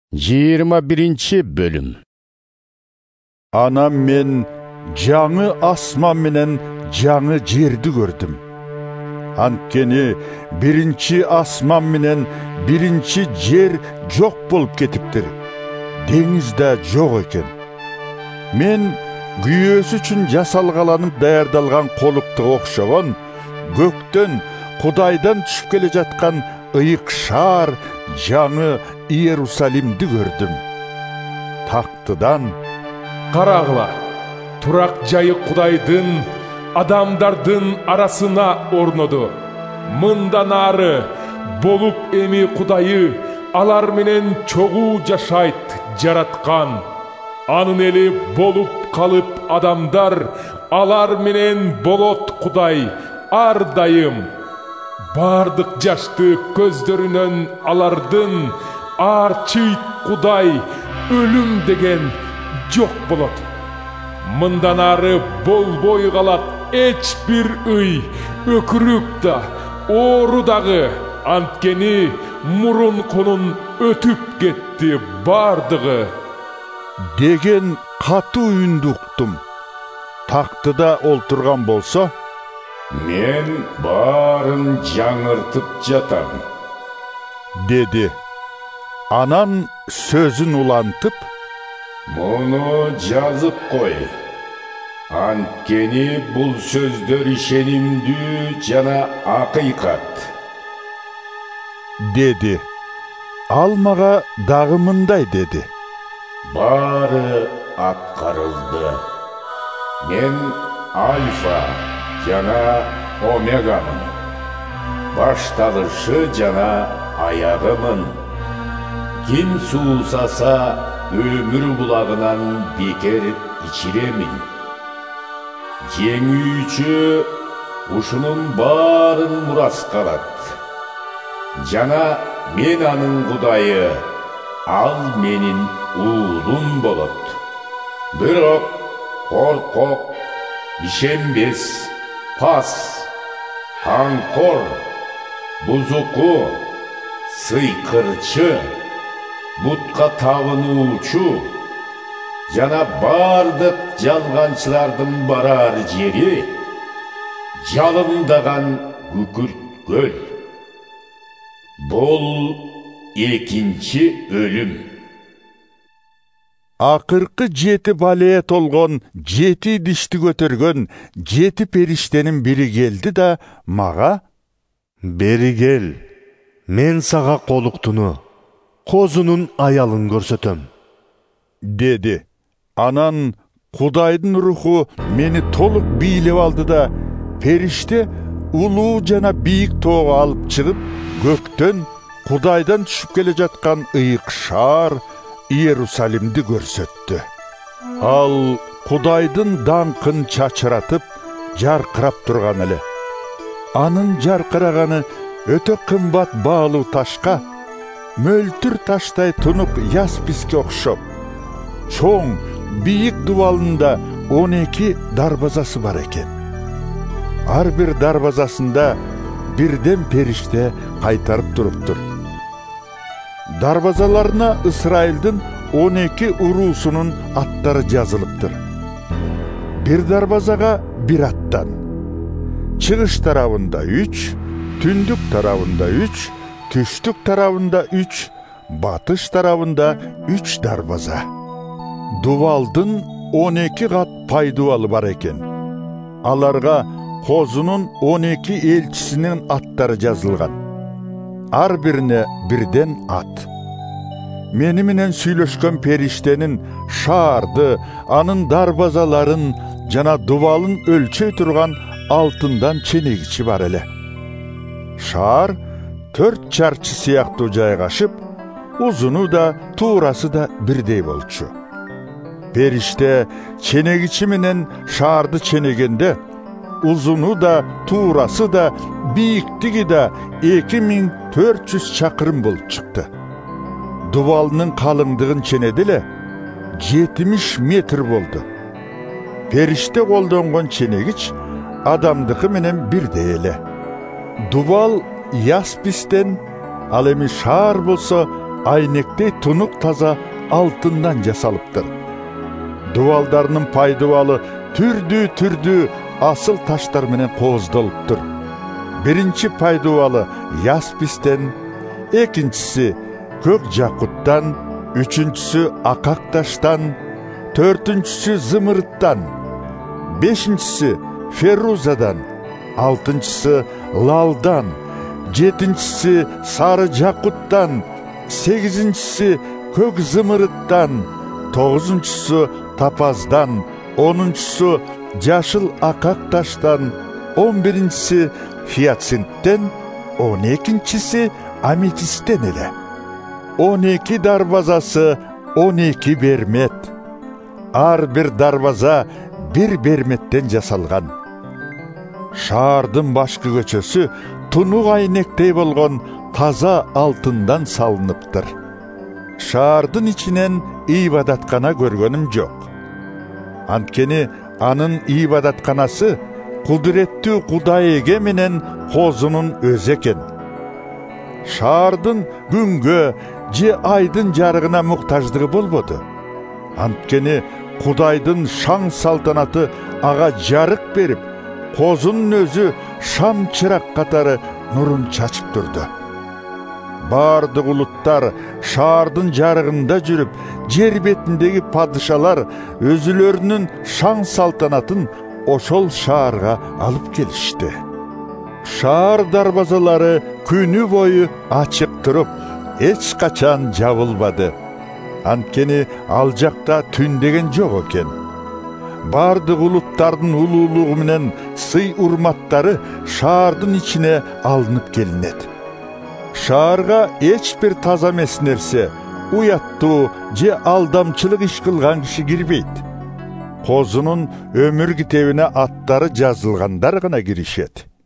21 bölüm. Anam men жаңы асман менен жаңы жерди көрдүм. Анткени биринчи асман менен биринчи жер жок болуп кетиптир. Деңиз да жок экен. Мен күйөөсү үчүн жасалгаланып даярдалган колуктуга окшогон көктөн Кудайдан түшүп келе жаткан ыйык шаар жаңы Иерусалимди көрдүм. Тактыдан карагыла, турак жайы Кудайдын адамдардын арасына орноду. Мындан ары болуп эми Кудайы алар менен чогуу жашайт жараткан. Анын эли болуп калып адамдар алар менен болот Кудай ар дайым. Бардык жашты көздөрүнөн алардын арчыйт Кудай өлүм деген жок болот. Мындан ары болбой калат эч бир ый, өкүрүк да, оору дагы, анткени мурункунун өтүп кетти бардыгы деген катуу үндү уктум. Тактыда олтурган болсо, мен баарын жаңыртып жатам, деди. Анан сөзүн улантып, муну жазып кой. Анткени бул сөздөр ишенимдүү жана акыйкат, деди. Ал мага дагы мындай деди. Баары аткарылды. Мен Альфа жана Омегамын, башталышы жана аягымын. Ким суусаса өмүр булагынан бекер ичиремин. Жеңүүчү ушунун баарын мураска алат. Жана мен анын Кудайы, ал менин уулум болот. Бирок коркок, ишенбес, пас, камкор, бузуку, сыйкырчы, бутка табынуучу жана бардык жалганчылардын барар жери жалындаган күкүрт көл. Бул экинчи өлүм. Акыркы 7 балее толгон 7 дишти көтөргөн 7 периштенин бири келди да мага: «Бери кел, мен сага колуктуну, козунун аялын көрсөтөм», деди. Анан Кудайдын руху мени толук бийлеп алды да периште улуу жана бийик тоого алып чыгып, көктөн Кудайдан түшүп келе жаткан ыйык шаар Иерусалимди көрсөттү. Ал Кудайдын даңкын чачыратып, жаркырап турган эле. Анын жаркыраганы өтө кымбат баалуу ташка, мөлтүр таштай тунук ясписке окшоп, чоң бийик дубалында 12 дарбазасы бар экен. Ар бир дарбазасында бирден периште кайтарып туруптур. Дарбазаларына Исраилдин 12 уруусунун аттары жазылыптыр. Бир дарбазага бир аттан. Чыгыш тарабында 3, түндүк тарабында 3, түштүк тарабында 3, батыш тарабында 3 дарбаза. Дубалдын 12 кат пайдубалы бар экен. Аларга козунун 12 элчисинин аттары жазылган. Ар бирине бирден ат. Мени менен сүйлөшкөн периштенин шаарды, анын дарбазаларын жана дубалын өлчөй турган алтындан ченегичи бар эле. Шаар 4 чарчы сыяктуу жайгашып, узуну да, туурасы да бирдей болчу. Периште ченегичи менен шаарды ченегенде, узуну да, туурасы да, бийиктиги да 2400 чакырым болуп чыкты. Дубалынын калыңдыгын ченеди эле 70 метр болду. Периште колдонгон ченегич адамдыкы менен бирдей эле. Дубал яспистен, ал эми шаар болсо айнектей тунук таза алтындан жасалыптыр. Дубалдарынын пайдубалы түрдүү асыл таштар менен кооздолуптур. Биринчи пайдубалы яспистен, экинчиси көк жакуттан, үчүнчүсү акак таштан, төртүнчүсү зымырыттан, бешинчиси феррузадан, алтынчысы лалдан, жетинчиси сары жакуттан, сегизинчиси көк зымырыттан, тогузунчусу тапаздан, онунчусу жашыл акак таштан, 11-си фиацинттен, 12-си аметисттен эле. 12 дарбазасы 12 бермет. Ар бир дарбаза бир берметтен жасалган. Шаардын башкы көчөсү тунук айнектей болгон таза алтындан салыныптыр. Шаардын ичинен ибадаткана көргөнүм жок. Анткени анын ибадатканасы кудуреттүү Кудай эге менен козунун өзү экен. Шаардын күнгө же айдын жарыгына муктаждыгы болбоду. Анткени Кудайдын шаң салтанаты ага жарык берип, козунун өзү шам чырак катары нурун чачып турду. Бардык улуттар шаардын жарыгында жүрүп, жер бетиндеги падышалар өзүлөрүнүн шаң салтанатын ошол шаарга алып келишти. Шаар дарбазалары күнү бою ачык туруп, эч качан жабылбады. Анткени ал жакта түн деген жок экен. Бардык улуттардын улуулугу менен сый урматтары шаардын ичине алынып келинет. Шаарга эч бир таза эмес нерсе, уяттуу же алдамчылык иш кылган киши кирбейт. Козунун өмүр китебине аттары жазылгандар гана киришет.